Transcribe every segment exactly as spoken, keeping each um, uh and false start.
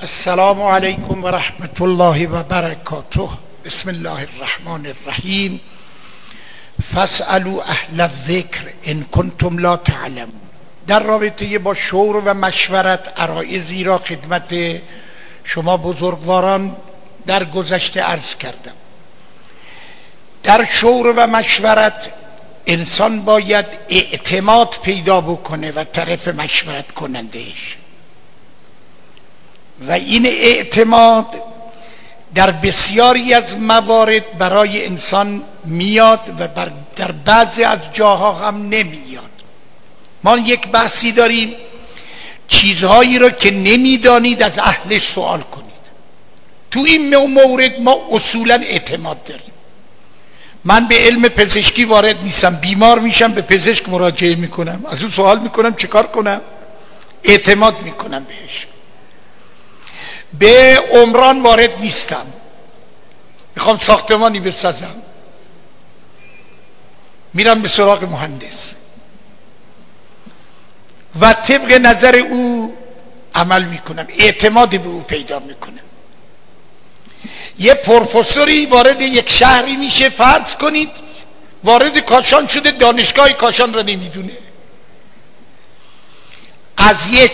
السلام علیکم و رحمت الله و برکاته. بسم الله الرحمن الرحیم. فاسألوا اهل الذکر ان کنتم لا تعلمون. در رابطه با شور و مشورت عرایضی را خدمت شما بزرگواران در گذشته عرض کردم. در شور و مشورت انسان باید اعتماد پیدا بکنه و طرف مشورت کنندهش، و این اعتماد در بسیاری از موارد برای انسان میاد و در بعضی از جاها هم نمیاد. ما یک بحثی داریم، چیزهایی را که نمیدانید از اهلش سوال کنید. تو این مورد ما اصولا اعتماد داریم. من به علم پزشکی وارد نیستم، بیمار میشم به پزشک مراجعه میکنم، از اون سوال میکنم چه کار کنم، اعتماد میکنم بهش. به عمران وارد نیستم، میخوام ساختمانی بسازم، میرم به سراغ مهندس و طبق نظر او عمل میکنم، اعتماد به او پیدا میکنم. یه پروفسوری وارد یک شهری میشه، فرض کنید وارد کاشان شده، دانشگاه کاشان را نمیدونه، از یک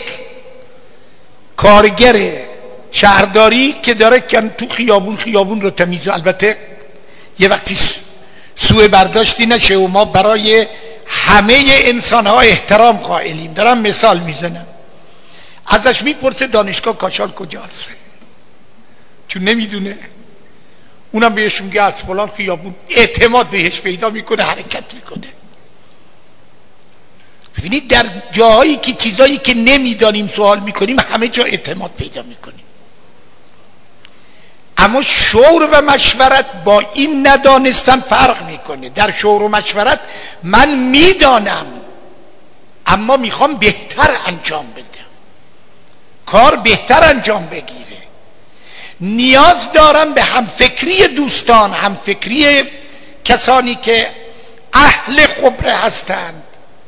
کارگر شهرداری که داره کن تو خیابون خیابون رو تمیزه، البته یه وقتی سوء برداشتی نشه و ما برای همه انسان ها احترام قائلیم، دارم مثال میزنم، ازش میپرسه دانشگاه کاشان کجاست، چون نمیدونه، اونم بهش میگه از فلان خیابون، اعتماد بهش پیدا میکنه، حرکت میکنه. ببینید در جاهایی که چیزایی که نمیدانیم سوال میکنیم همه جا اعتماد پیدا میکنیم. اما شور و مشورت با این ندانستن فرق میکنه. در شور و مشورت من میدانم اما میخوام بهتر انجام بدم، کار بهتر انجام بگیره، نیاز دارم به همفکری دوستان، همفکری کسانی که اهل خبره هستند.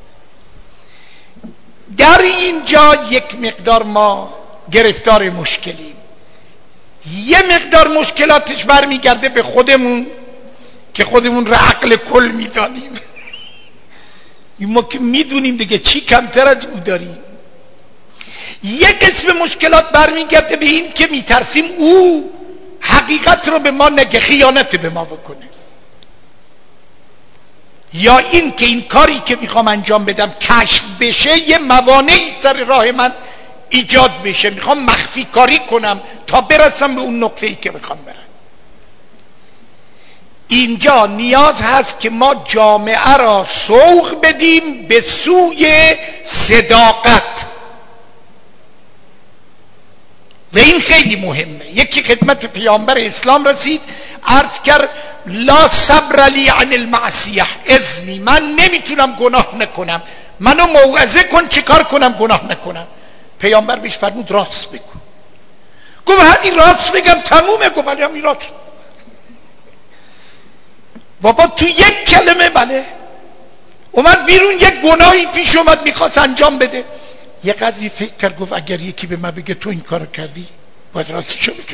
در اینجا یک مقدار ما گرفتار مشکلیم. یه مقدار مشکلاتش برمیگرده به خودمون که خودمون را عقل کل میدانیم. ما که میدونیم دیگه چی کمتر از او داریم. یک قسم مشکلات برمیگرده به این که میترسیم او حقیقت رو به ما نگه، خیانت به ما بکنه، یا این که این کاری که میخوام انجام بدم کشف بشه، یه موانعی سر راه من ایجاد بشه، میخوام مخفی کاری کنم تا برسم به اون نقطه‌ای که میخوام برم. اینجا نیاز هست که ما جامعه را سوق بدیم به سوی صداقت و این خیلی مهمه. یکی خدمت پیامبر اسلام رسید، عرض کرد لا صبر لی عن المعصیه، اذنی، من نمیتونم گناه نکنم، منو موعظه کن چه کار کنم گناه نکنم. پیامبر بهش فرمود راست بگو. گفت همین راست بگم تمومه؟ گفت بله همین راست. بابا تو یک کلمه بله اومد بیرون، یک گناهی پیش اومد میخواست انجام بده، یه قدری فکر کرد، گفت اگر یکی به من بگه تو این کارو کردی باید راستشو بگم،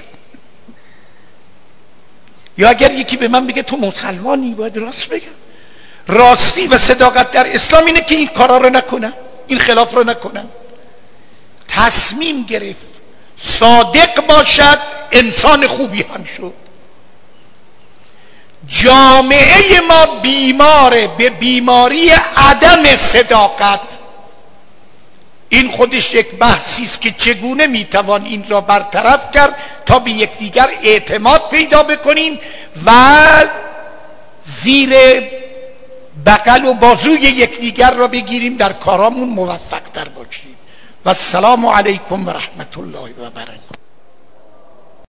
یا اگر یکی به من بگه تو مسلمانی باید راست بگم. راستی و صداقت در اسلام اینه که این کارا رو نکنم، این خلاف رو نکنم. تصمیم گرفت صادق باشد، انسان خوبی هم شد. جامعه ما بیماره به بیماری عدم صداقت. این خودش یک بحثی است که چگونه میتوان این را برطرف کرد تا به یکدیگر اعتماد پیدا بکنیم و زیر بغل و بازوی یکدیگر را بگیریم، در کارامون موفق تر باشیم. و السلام علیکم و رحمت الله و برکاته.